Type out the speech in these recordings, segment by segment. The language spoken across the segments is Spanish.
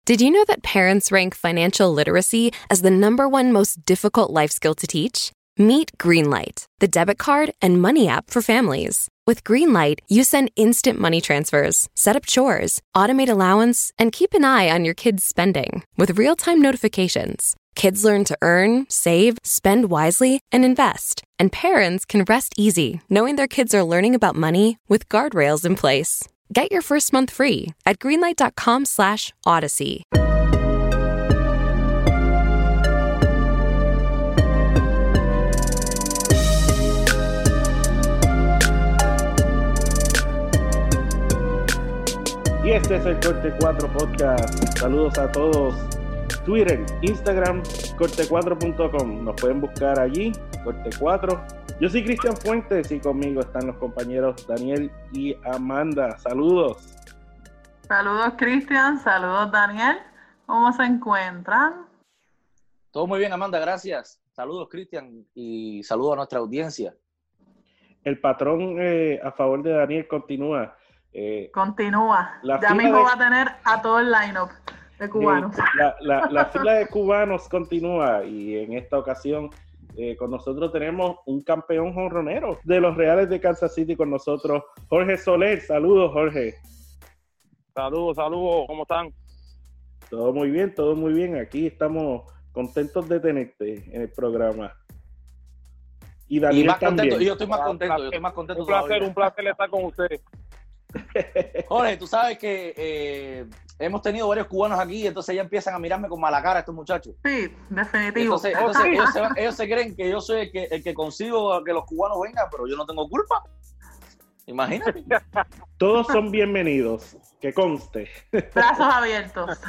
Did you know that parents rank financial literacy as the #1 most difficult life skill to teach? Meet Greenlight, the debit card and money app for families. With Greenlight, you send instant money transfers, set up chores, automate allowance, and keep an eye on your kids' spending with real-time notifications. Kids learn to earn, save, spend wisely, and invest. And parents can rest easy knowing their kids are learning about money with guardrails in place. Get your first month free at greenlight.com/Odyssey. Y este es el Corte 4 Podcast. Saludos a todos. Twitter, Instagram, corte4.com. Nos pueden buscar allí, Corte 4. Yo soy Cristian Fuentes y conmigo están los compañeros Daniel y Amanda. Saludos. Saludos, Cristian. Saludos, Daniel. ¿Cómo se encuentran? Todo muy bien, Amanda, gracias. Saludos, Cristian, y saludos a nuestra audiencia. El patrón a favor de Daniel continúa. Continúa. Ya mismo va a tener a todo el line-up de cubanos. La fila de cubanos continúa y en esta ocasión con nosotros tenemos un campeón jonronero de los Reales de Kansas City con nosotros, Jorge Soler. Saludos, Jorge. Saludos, ¿cómo están? Todo muy bien. Aquí estamos contentos de tenerte en el programa. Y Daniel más también. Contento, yo estoy más contento. Un placer estar con ustedes. Jorge, tú sabes que hemos tenido varios cubanos aquí, entonces ya empiezan a mirarme con mala cara estos muchachos. Sí, definitivo. Entonces ellos se creen que yo soy el que consigo que los cubanos vengan, pero yo no tengo culpa. Imagínate. Todos son bienvenidos, que conste. Brazos abiertos.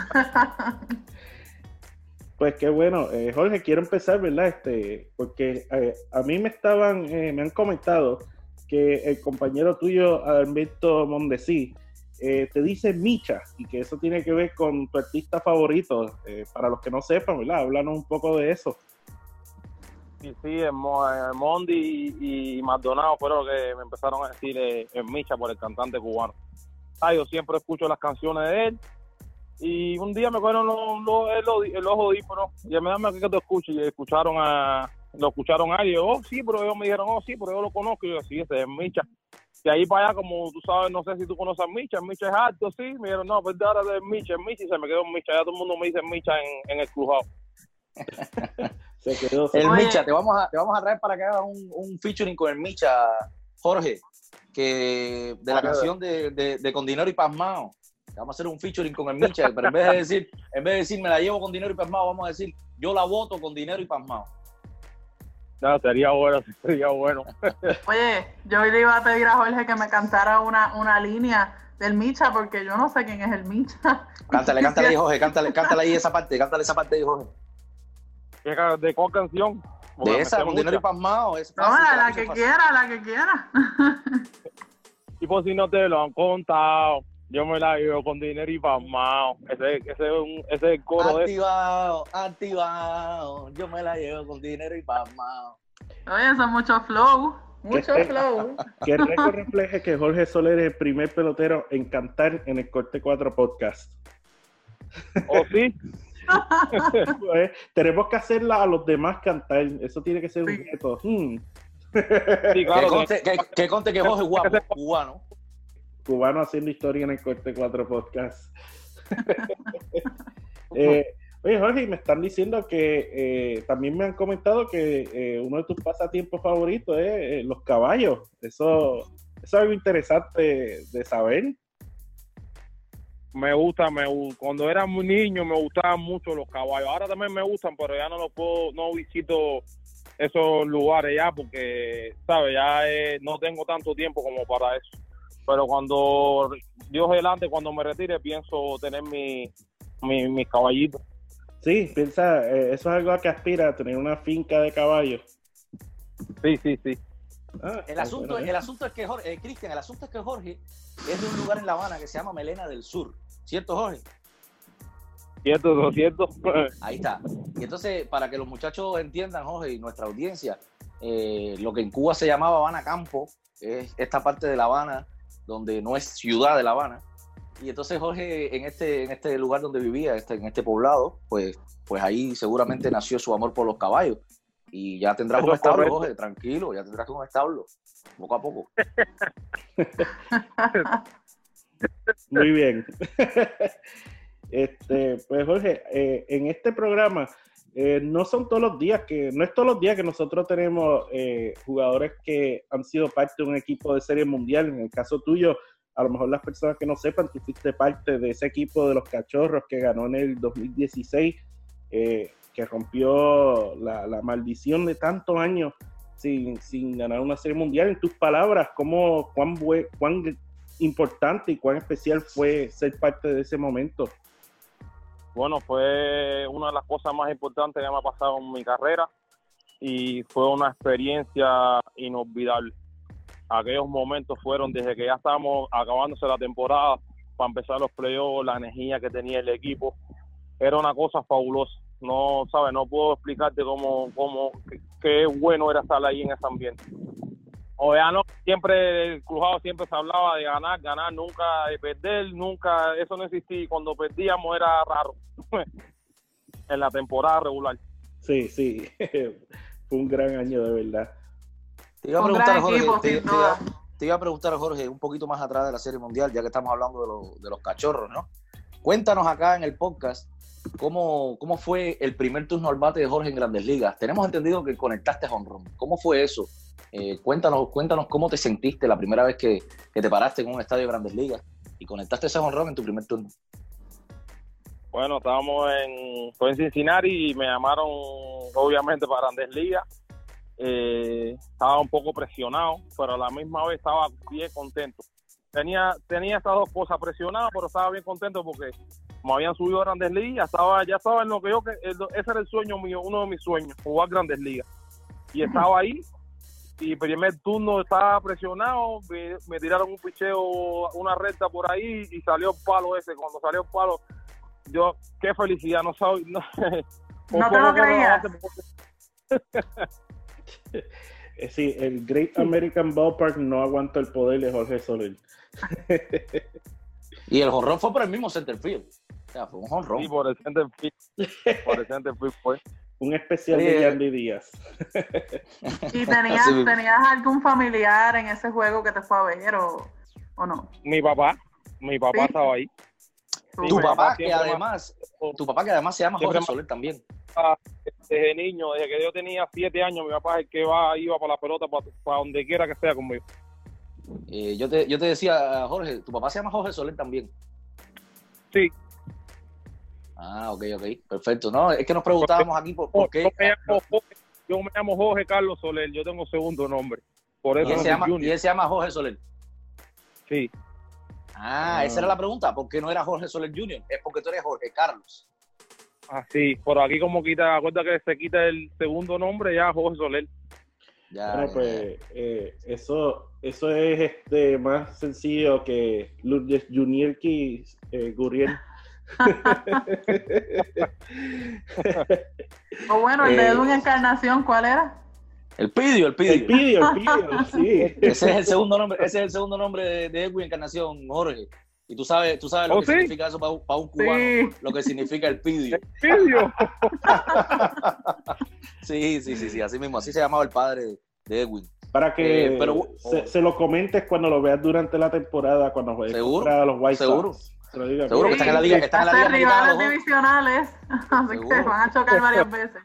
Pues qué bueno. Jorge, quiero empezar, ¿verdad? Porque a mí me han comentado que el compañero tuyo, Alberto Mondesí, te dice Micha, y que eso tiene que ver con tu artista favorito. Para los que no sepan, ¿verdad? Háblanos un poco de eso. Sí, Mondi y Maldonado fueron los que me empezaron a decir Micha por el cantante cubano. Yo siempre escucho las canciones de él, y un día me cogieron los audífonos, y me dan que te escuches, y lo escucharon a él, y yo, sí, pero ellos me dijeron, sí, pero yo lo conozco, y yo, sí, ese es Micha. Y ahí para allá, como tú sabes, no sé si tú conoces a Micha es alto, sí, me dijeron, no, pues ahora es Micha, y se me quedó Micha, ya todo el mundo me dice Micha en el crujado. Se quedó. El Micha, te vamos a traer para que hagas un featuring con el Micha, Jorge, que de la canción de Con Dinero y Pasmao. Vamos a hacer un featuring con el Micha, pero en vez de decir me la llevo con dinero y pasmao, vamos a decir yo la voto con dinero y pasmao. No, sería bueno. Oye, yo le iba a pedir a Jorge que me cantara una línea del Micha, porque yo no sé quién es el Micha. Cántale ahí, Jorge, cántale ahí esa parte ahí, Jorge. ¿De cuál canción? De esa, con dinero y pasmao. No, la que quiera. Y por si no te lo han contado, yo me la llevo con dinero y pasmao. Ese es el coro activado, yo me la llevo con dinero y pasmao. Oye, eso es mucho flow. Flow. Que el récord refleje que Jorge Soler es el primer pelotero en cantar en el Corte 4 Podcast. ¿Oh, sí? Pues, tenemos que hacerla a los demás cantar. Eso tiene que ser un reto. Sí, claro. Que conte que Jorge es guapo, cubano. Cubano haciendo historia en el Corte 4 Podcast. Oye, Jorge, me están diciendo que también me han comentado que uno de tus pasatiempos favoritos es los caballos. Eso es algo interesante de saber. Me gusta. Cuando era muy niño me gustaban mucho los caballos. Ahora también me gustan, pero ya no visito esos lugares ya porque, ¿sabes? Ya no tengo tanto tiempo como para eso. Pero cuando Dios adelante, cuando me retire, pienso tener mis caballitos. Sí, piensa, eso es algo a que aspira, tener una finca de caballos. Sí. El asunto es que Jorge, Cristian, Jorge es de un lugar en La Habana que se llama Melena del Sur. ¿Cierto, Jorge? Cierto. Ahí está. Y entonces, para que los muchachos entiendan, Jorge, y nuestra audiencia, lo que en Cuba se llamaba Habana Campo, es esta parte de La Habana, donde no es ciudad de La Habana, Y entonces Jorge, en este lugar donde vivía, en este poblado, pues ahí seguramente nació su amor por los caballos. Y ya tendrás un establo, Jorge, tranquilo, ya tendrás un establo, poco a poco. Muy bien. Pues Jorge, en este programa no es todos los días que nosotros tenemos jugadores que han sido parte de un equipo de Serie Mundial. En el caso tuyo, a lo mejor las personas que no sepan, tú fuiste parte de ese equipo de los Cachorros que ganó en el 2016, que rompió la maldición de tantos años sin ganar una Serie Mundial. En tus palabras, ¿cuán importante y cuán especial fue ser parte de ese momento? Bueno, fue una de las cosas más importantes que me ha pasado en mi carrera y fue una experiencia inolvidable. Aquellos momentos fueron desde que ya estábamos acabándose la temporada para empezar los playoffs, la energía que tenía el equipo, era una cosa fabulosa. No, ¿sabes? No puedo explicarte qué bueno era estar ahí en ese ambiente. O ya no, siempre el crujado siempre se hablaba de ganar, nunca de perder, nunca, eso no existía. Cuando perdíamos era raro en la temporada regular. Sí, fue un gran año de verdad. Te iba a preguntar, Jorge, te iba a preguntar, Jorge, un poquito más atrás de la Serie Mundial, ya que estamos hablando de los Cachorros, ¿no? Cuéntanos acá en el podcast cómo fue el primer turno al bate de Jorge en Grandes Ligas. Tenemos entendido que conectaste jonrón. ¿Cómo fue eso? Cuéntanos cómo te sentiste la primera vez que te paraste en un estadio de Grandes Ligas y conectaste ese jonrón en tu primer turno. Bueno, fue en Cincinnati y me llamaron obviamente para Grandes Ligas. Estaba un poco presionado, pero a la misma vez estaba bien contento. Tenía estas dos cosas, presionado, pero estaba bien contento porque me habían subido a Grandes Ligas, ya estaba en lo que ese era el sueño mío, uno de mis sueños, jugar Grandes Ligas. Y estaba ahí. Y primer turno estaba presionado, me tiraron un picheo, una recta por ahí y salió el palo ese. Cuando salió el palo, yo, qué felicidad, no sabía. No te lo creías. Sí, el Great American Ballpark no aguanta el poder de Jorge Soler. Y el jonrón fue por el mismo center field. O sea, fue un jonrón. Sí, por el center field fue. Un especial de Yandy Díaz. ¿Y tenías algún familiar en ese juego que te fue a ver o no? Mi papá ¿Sí? Estaba ahí. Tu papá que además se llama Jorge Soler también. Desde niño, desde que yo tenía 7 años, mi papá es el que iba para la pelota, para donde quiera que sea conmigo. Yo te decía, Jorge, tu papá se llama Jorge Soler también. Sí. Ah, ok, perfecto. No, es que nos preguntábamos aquí por qué. Yo me llamo Jorge Carlos Soler, yo tengo segundo nombre. Por eso ¿Y él se llama Jorge Soler? Sí. Esa era la pregunta. ¿Por qué no era Jorge Soler Jr.? Es porque tú eres Jorge Carlos. Sí, por aquí como acuerda que se quita el segundo nombre, ya Jorge Soler. Pues eso es más sencillo que Lourdes Junior Gurriel. O bueno, el de Edwin Encarnación, ¿cuál era? El Pidio, sí. Ese es el segundo nombre de Edwin Encarnación, Jorge. Y tú sabes lo que significa eso para un cubano, lo que significa el Pidio. ¿El Pidio? Sí, así mismo, así se llamaba el padre de Edwin. Para que se lo comentes cuando lo veas durante la temporada, cuando juegues contra los White Sox. Seguro que están en la liga. Están en la liga rivales divisionales, así que van a chocar varias veces.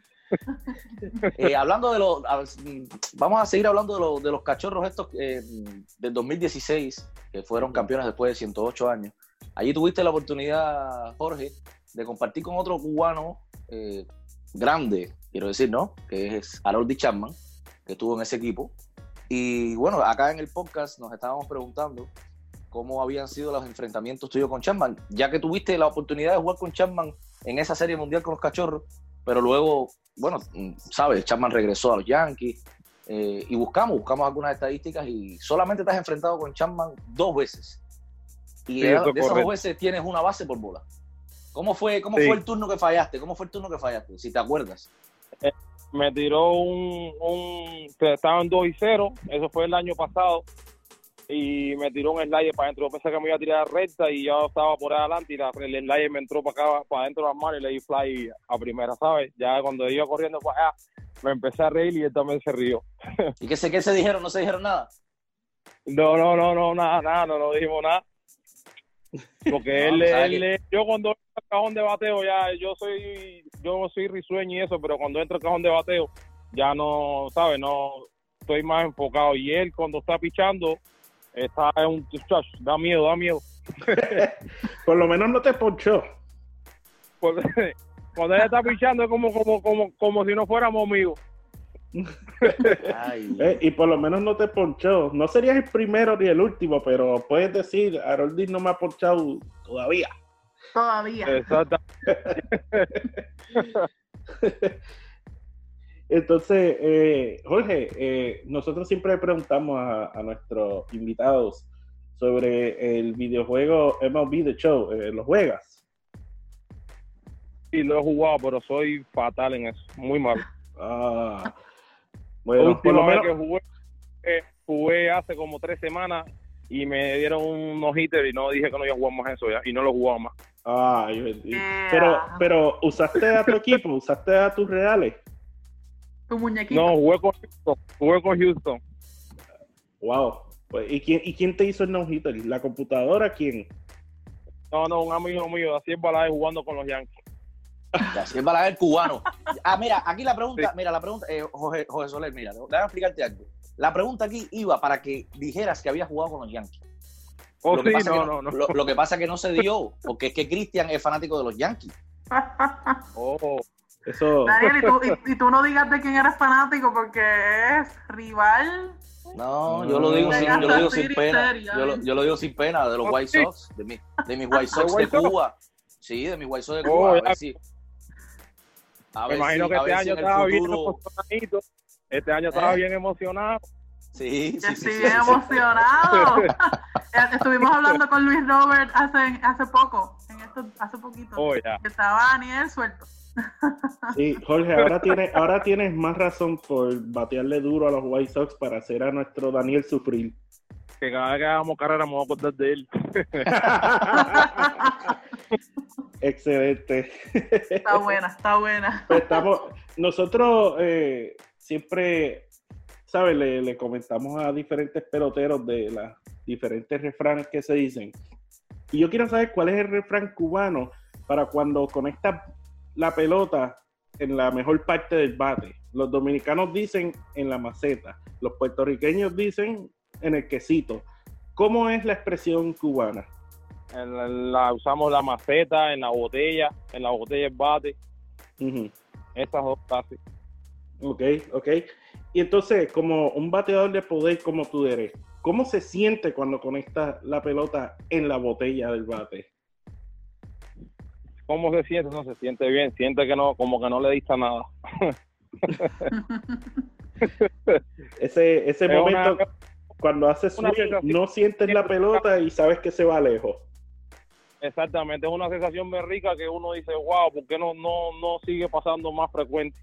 Vamos a seguir hablando de los Cachorros estos del 2016, que fueron campeones después de 108 años. Allí tuviste la oportunidad, Jorge, de compartir con otro cubano grande, quiero decir, ¿no? Que es Harold Chapman, que estuvo en ese equipo. Y bueno, acá en el podcast nos estábamos preguntando cómo habían sido los enfrentamientos tuyos con Chapman, ya que tuviste la oportunidad de jugar con Chapman en esa Serie Mundial con los Cachorros, pero luego, bueno, sabes, Chapman regresó a los Yankees y buscamos algunas estadísticas y solamente te has enfrentado con Chapman 2 veces. Y de esas 2 veces tienes una base por bola. ¿Cómo fue el turno que fallaste? Si te acuerdas. Me tiró estaban 2-0, eso fue el año pasado. y me tiró un slider para adentro. Yo pensé que me iba a tirar recta y yo estaba por ahí adelante y el slider me entró para acá, para adentro de las manos y le di fly a primera, ¿sabes? Ya cuando iba corriendo para allá, me empecé a reír y él también se rió. ¿Y qué se dijeron? ¿No se dijeron nada? No, nada, no dijimos nada. Porque yo cuando entro al cajón de bateo, ya yo soy risueño y eso, pero cuando entro al cajón de bateo, ya no, ¿sabes? No, estoy más enfocado. Y él cuando está pichando, está en un chacho, da miedo. Por lo menos no te ponchó. Cuando él está pichando es como si no fuéramos amigos. Y por lo menos no te ponchó. No serías el primero ni el último, pero puedes decir, Haroldis no me ha ponchado todavía. Exacto. Entonces, Jorge, nosotros siempre preguntamos a nuestros invitados sobre el videojuego MLB The Show. ¿Lo juegas? Sí, lo he jugado, pero soy fatal en eso, muy malo. Bueno, por lo menos que jugué hace como 3 semanas y me dieron un no-hitter y no dije que no iba a jugar más eso ya, y no lo jugaba más. Pero ¿usaste a tu equipo? ¿Usaste a tus reales? ¿Tu muñequito? No, jugué con Houston. Wow. Pues, ¿y quién te hizo el no-hitter? ¿La computadora? ¿Quién? No, un amigo mío, así es Balaguer jugando con los Yankees. Así es Balaguer cubano. Mira, aquí la pregunta, Jorge Soler, mira, déjame explicarte algo. La pregunta aquí iba para que dijeras que habías jugado con los Yankees. Lo que pasa es que no se dio, porque es que Cristian es fanático de los Yankees. Eso. Daniel, y tú no digas de quién eres fanático porque es rival. No, yo lo digo sin pena. Yo lo digo sin pena, de los White Sox, de mis White Sox de Cuba. Sí, de mis White Sox de Cuba. Me imagino que este año estaba bien emocionadito. Este año estaba bien emocionado. Sí. Bien emocionado. Estuvimos hablando con Luis Robert hace poquito. Que estaba Daniel suelto. Sí, Jorge, ahora tienes más razón por batearle duro a los White Sox para hacer a nuestro Daniel sufrir. Que cada vez que hagamos carrera me voy a acordar de él. Excelente. Está buena. Pues nosotros siempre, ¿sabes? Le comentamos a diferentes peloteros de las diferentes refranes que se dicen. Y yo quiero saber cuál es el refrán cubano para cuando conectas la pelota en la mejor parte del bate. Los dominicanos dicen en la maceta, los puertorriqueños dicen en el quesito. ¿Cómo es la expresión cubana? Usamos la maceta, en la botella el bate. Uh-huh. Esas dos casi. Ok. Y entonces, como un bateador de poder como tú eres, ¿cómo se siente cuando conectas la pelota en la botella del bate? ¿Cómo se siente? No se siente bien, siente que no, como que no le dista nada. ese momento, cuando haces swing, no sientes la pelota y sabes que se va lejos. Exactamente, es una sensación muy rica que uno dice, wow, ¿por qué no sigue pasando más frecuente?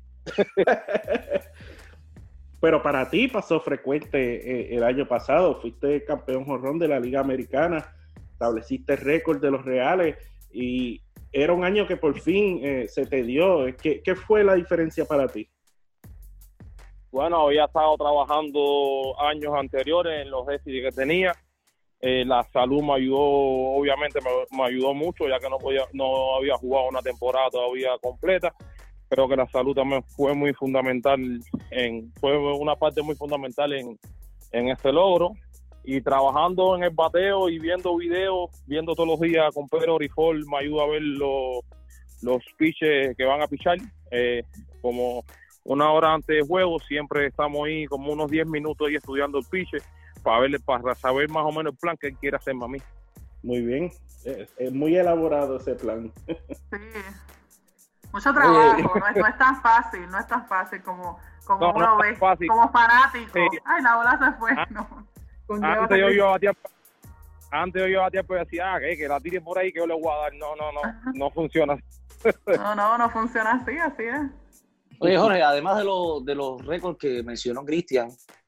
Pero para ti pasó frecuente el año pasado, fuiste campeón jonrón de la Liga Americana, estableciste récord de los Reales y era un año que por fin se te dio. ¿Qué fue la diferencia para ti? Bueno, había estado trabajando años anteriores en los déficits que tenía. La salud me ayudó, obviamente me ayudó mucho, ya que no había jugado una temporada todavía completa. Creo que la salud también fue muy fundamental, fue una parte muy fundamental en este logro. Y trabajando en el bateo y viendo videos, viendo todos los días con Pedro Grifol, me ayuda a ver los pitches que van a pichar. Como una hora antes de juego, siempre estamos ahí como unos 10 minutos ahí estudiando el pitch para saber más o menos el plan que él quiere hacerme a mí. Muy bien, es muy elaborado ese plan. Sí, mucho trabajo, no es tan fácil como uno ve, fácil. Como fanático. Sí. Ay, la bola se fue. Antes yo iba a batear, pues decía, que la tire por ahí que yo le voy a dar. No funciona. No funciona así es. Oye, Jorge, además de los récords que mencionó Cristian,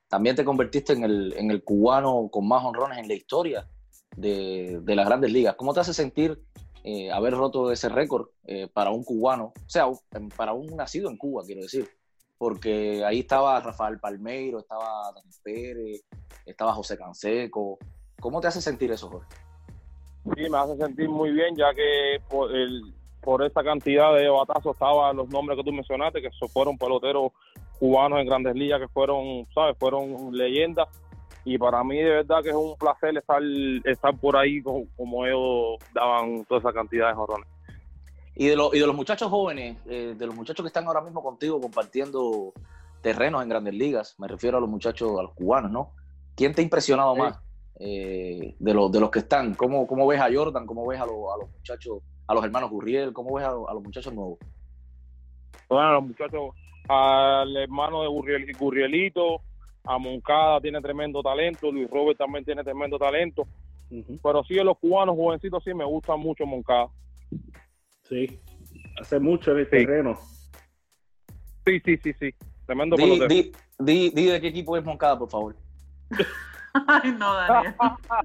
también te convertiste en el cubano con más honrones en la historia de las Grandes Ligas. ¿Cómo te hace sentir haber roto ese récord para un cubano? O sea, para un nacido en Cuba, quiero decir. Porque ahí estaba Rafael Palmeiro, estaba Dani Pérez, estaba José Canseco. ¿Cómo te hace sentir eso, Jorge? Sí, me hace sentir muy bien, ya que por esa cantidad de batazos estaban los nombres que tú mencionaste, que fueron peloteros cubanos en Grandes Ligas, que fueron, ¿sabes? Fueron leyendas. Y para mí de verdad que es un placer estar por ahí como ellos daban toda esa cantidad de jonrones. Y de los muchachos jóvenes, de los muchachos que están ahora mismo contigo compartiendo terrenos en Grandes Ligas, me refiero a los muchachos, a los cubanos, ¿no? ¿Quién te ha impresionado más de los que están? ¿Cómo ves a Jordan? ¿Cómo ves a los muchachos, a los hermanos Gurriel? ¿Cómo ves a los muchachos nuevos? Bueno, los muchachos, al hermano de Gurrielito, a Moncada tiene tremendo talento, Luis Robert también tiene tremendo talento, pero sí, de los cubanos jovencitos sí me gusta mucho Moncada. Sí, hace mucho en el terreno. Sí. Tremendo pelotero. Di de qué equipo es Moncada, por favor. Ay, no, Daniel.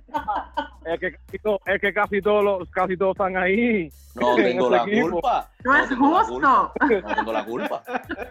es que casi todos están ahí. No tengo la culpa. No es justo. No tengo la culpa.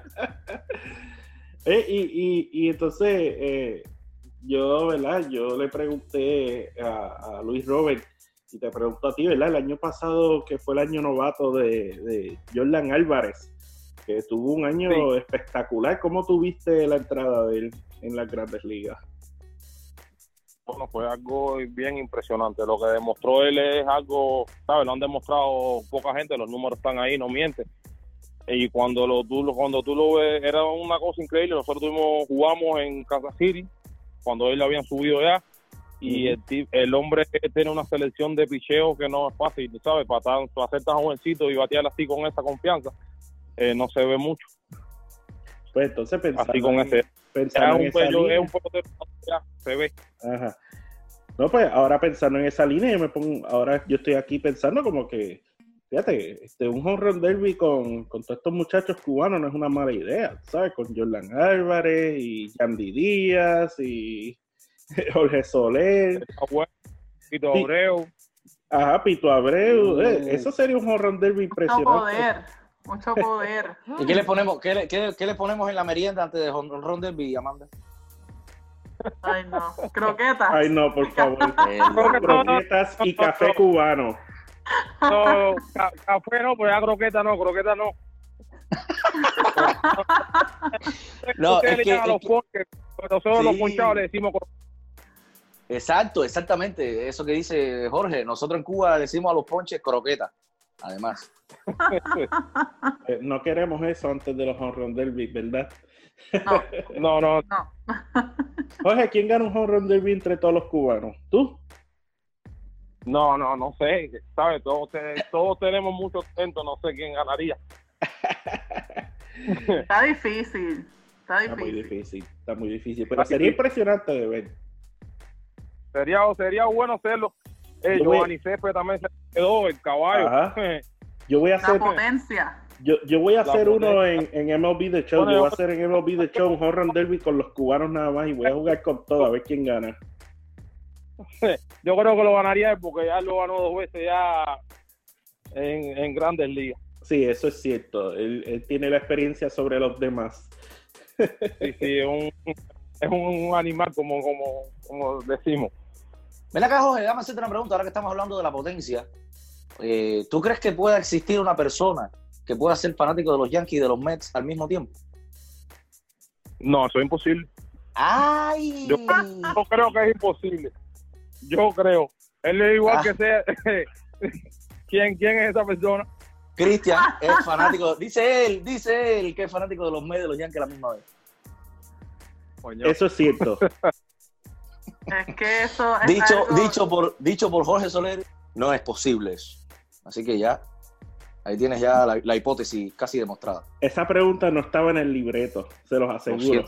Y entonces, yo le pregunté a Luis Robert, y te pregunto a ti, ¿verdad? El año pasado, que fue el año novato de Jordan Álvarez, que tuvo un año espectacular. ¿Cómo tuviste la entrada de él en las Grandes Ligas? Bueno, fue algo bien impresionante. Lo que demostró él es algo, ¿sabes? Lo han demostrado poca gente, los números están ahí, no mienten. Y cuando tú lo ves, era una cosa increíble. Nosotros jugamos en Kansas City, cuando él lo habían subido ya, y el hombre tiene una selección de picheo que no es fácil, ¿sabes? Para ser tan jovencito y batear así con esa confianza, no se ve mucho. Pues entonces pensando así con ese, es un pelotero, ya se ve. Ajá. No, pues ahora pensando en esa línea, ahora yo estoy aquí pensando como que, fíjate, un home run derby con todos estos muchachos cubanos no es una mala idea, ¿sabes? Con Jordan Álvarez y Yandy Díaz y Jorge Soler. Pito Abreu. Ajá, Pito Abreu. Eso sería un home run derby impresionante. Mucho poder. ¿Y qué le ponemos en la merienda antes de home run derby, Amanda? Ay, no. Croquetas. Ay, no, por favor. Croquetas y café cubano. No, café no, pues ya croqueta no. No, es que a los ponches, nosotros los ponchados le decimos exactamente, eso que dice Jorge, nosotros en Cuba le decimos a los ponches croqueta, además. No queremos eso antes de los home run derby, ¿verdad? No. Jorge, ¿quién gana un home run derby entre todos los cubanos? ¿Tú? No sé, ¿sabes? Todos tenemos mucho talento, no sé quién ganaría. Está difícil. Está muy difícil, pero sería impresionante de ver. Sería bueno hacerlo. Giovanni Céspedes también se quedó, el caballo. Yo voy a hacer... La potencia. Yo voy a hacer uno en MLB The Show. Yo voy a hacer en MLB The Show un home run derby con los cubanos nada más y voy a jugar con todo a ver quién gana. Yo creo que lo ganaría él porque ya lo ganó 2 veces ya en Grandes Ligas. Sí, eso es cierto. Él tiene la experiencia sobre los demás. Sí, es un animal como decimos. Ven acá, Jorge, déjame hacerte una pregunta ahora que estamos hablando de la potencia. ¿Tú crees que pueda existir una persona que pueda ser fanático de los Yankees y de los Mets al mismo tiempo? No, eso es imposible. ¡Ay! Yo creo que es imposible. Yo creo. Él es igual que sea. ¿Quién es esa persona? Cristian es fanático. Dice él que es fanático de los Mets y de los Yankees a la misma vez. Coño. Eso es cierto. Es que eso es dicho por Jorge Soler, no es posible eso. Así que ya, ahí tienes ya la hipótesis casi demostrada. Esa pregunta no estaba en el libreto, se los aseguro.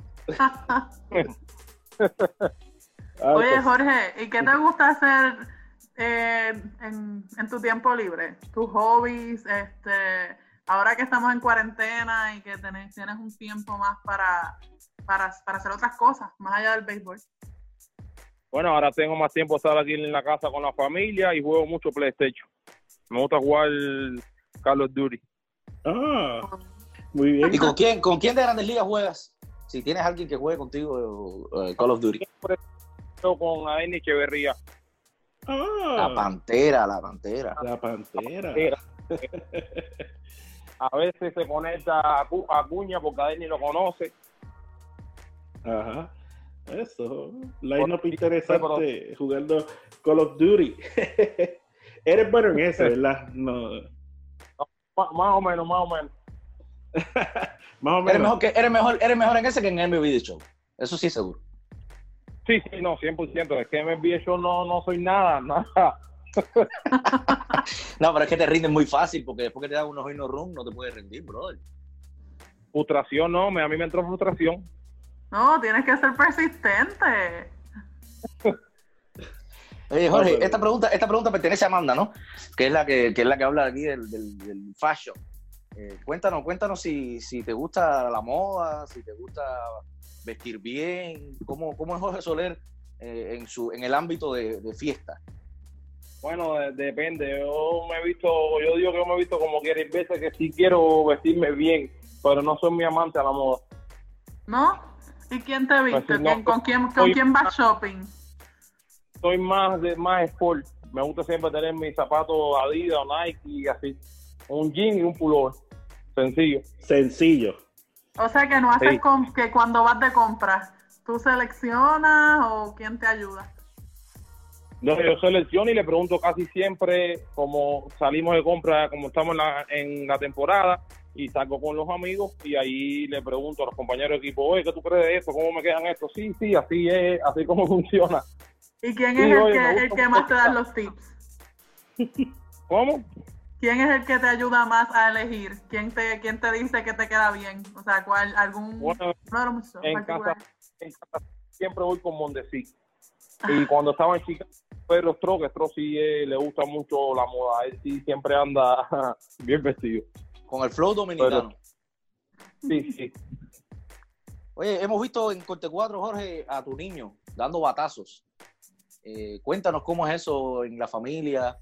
Oye, Jorge, ¿y qué te gusta hacer en tu tiempo libre? ¿Tus hobbies? Ahora que estamos en cuarentena y que tienes un tiempo más para hacer otras cosas, más allá del béisbol? Bueno, ahora tengo más tiempo de estar aquí en la casa con la familia y juego mucho PlayStation. Me gusta jugar Call of Duty. Muy bien. ¿Y con quién de Grandes Ligas juegas? Si tienes alguien que juegue contigo Call of Duty. Siempre con Aini Echeverría. La Pantera. La Pantera. A veces se conecta a Acuña porque Aini lo conoce. Ajá. Eso. Line-up interesante jugando Call of Duty. Eres bueno en eso, ¿verdad? No. Más o menos. Más o menos. Eres mejor en ese que en MLB The Show. Eso sí, seguro. Sí, no, 100%. Es que en MLB The Show no soy nada. No, pero es que te rinden muy fácil porque después que te dan unos home run no te puedes rendir, brother. Frustración, no. A mí me entró frustración. No, tienes que ser persistente. Oye, Jorge, esta pregunta pertenece a Amanda, ¿no? Que es la que habla aquí del fashion. Cuéntanos si te gusta la moda, si te gusta vestir bien, ¿cómo es Jorge Soler en el ámbito de fiesta? Bueno, depende. Yo digo que yo me he visto como quiero, veces que sí quiero vestirme bien, pero no soy muy amante a la moda. ¿No? ¿Y quién te viste? Pues no, ¿Con quién vas shopping? Soy más sport. Me gusta siempre tener mis zapatos Adidas o Nike y así. Un jean y un pullover. Sencillo. O sea que no haces que cuando vas de compras, ¿tú seleccionas o quién te ayuda? No, yo selecciono y le pregunto casi siempre, como salimos de compra, como estamos en la temporada, y salgo con los amigos y ahí le pregunto a los compañeros de equipo, oye, ¿qué tú crees de esto? ¿Cómo me quedan estos? Sí, así es, así como funciona. ¿Y quién es el que más te da los tips? ¿Cómo? ¿Quién es el que te ayuda más a elegir? ¿Quién te dice que te queda bien? O sea, en casa siempre voy con Mondesi. Y cuando estaba en Chicago, Pedro Stroh sí le gusta mucho la moda. Él sí siempre anda bien vestido. Con el flow dominicano. Sí. Oye, hemos visto en Corte 4, Jorge, a tu niño dando batazos. Cuéntanos cómo es eso en la familia,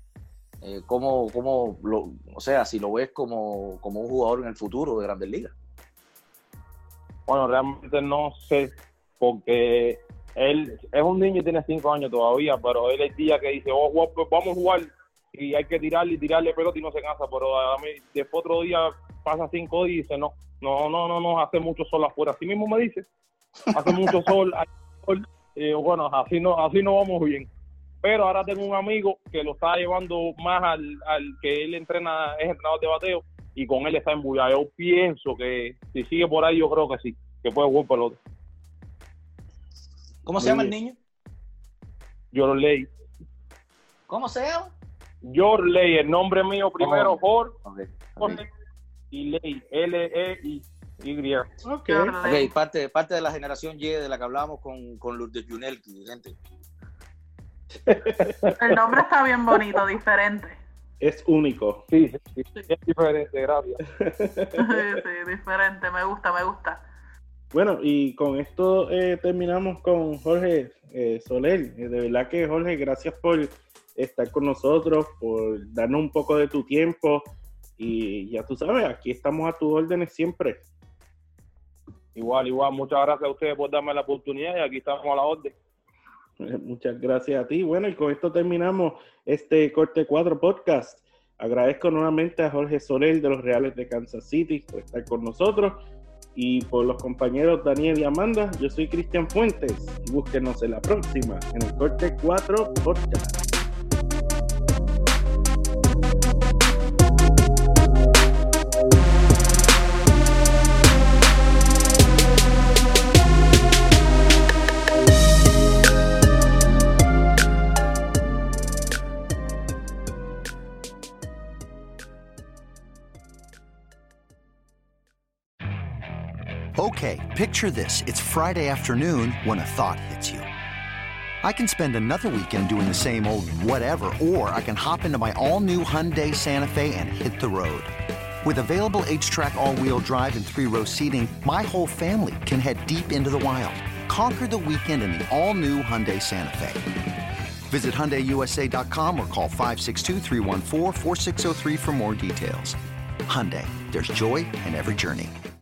si lo ves como un jugador en el futuro de Grandes Ligas. Bueno, realmente no sé, porque él es un niño y tiene 5 años todavía, pero él es día que dice, vamos a jugar, y hay que tirarle pelota y no se cansa, pero a mí después otro día pasa 5 días y dice, no, hace mucho sol afuera. Así mismo me dice, hace mucho sol, hay sol. Bueno, así no vamos bien. Pero ahora tengo un amigo que lo está llevando más al que él es entrenador de bateo, y con él está embullado. Yo pienso que si sigue por ahí, yo creo que sí, que puede jugar pelota. ¿Cómo se llama el niño? Yorley. ¿Cómo se llama? Yorley, el nombre mío primero, Jorge. Okay. Y Ley, L-E-Y. Okay, parte de la generación Y de la que hablamos con Lourdes Junelki, gente. El nombre está bien bonito, diferente. Es único. Sí, es diferente, gracias. Sí, diferente, me gusta. Bueno, y con esto terminamos con Jorge Soler. De verdad que, Jorge, gracias por estar con nosotros, por darnos un poco de tu tiempo, y ya tú sabes, aquí estamos a tus órdenes siempre. Igual, muchas gracias a ustedes por darme la oportunidad y aquí estamos a la orden. Muchas gracias a ti. Bueno, y con esto terminamos este Corte 4 podcast. Agradezco nuevamente a Jorge Soler de los Reales de Kansas City por estar con nosotros, y por los compañeros Daniel y Amanda. Yo soy Cristian Fuentes y búsquenos en la próxima en el Corte 4 podcast. Okay, picture this. It's Friday afternoon when a thought hits you. I can spend another weekend doing the same old whatever, or I can hop into my all-new Hyundai Santa Fe and hit the road. With available H-Track all-wheel drive and 3-row seating, my whole family can head deep into the wild. Conquer the weekend in the all-new Hyundai Santa Fe. Visit HyundaiUSA.com or call 562-314-4603 for more details. Hyundai, there's joy in every journey.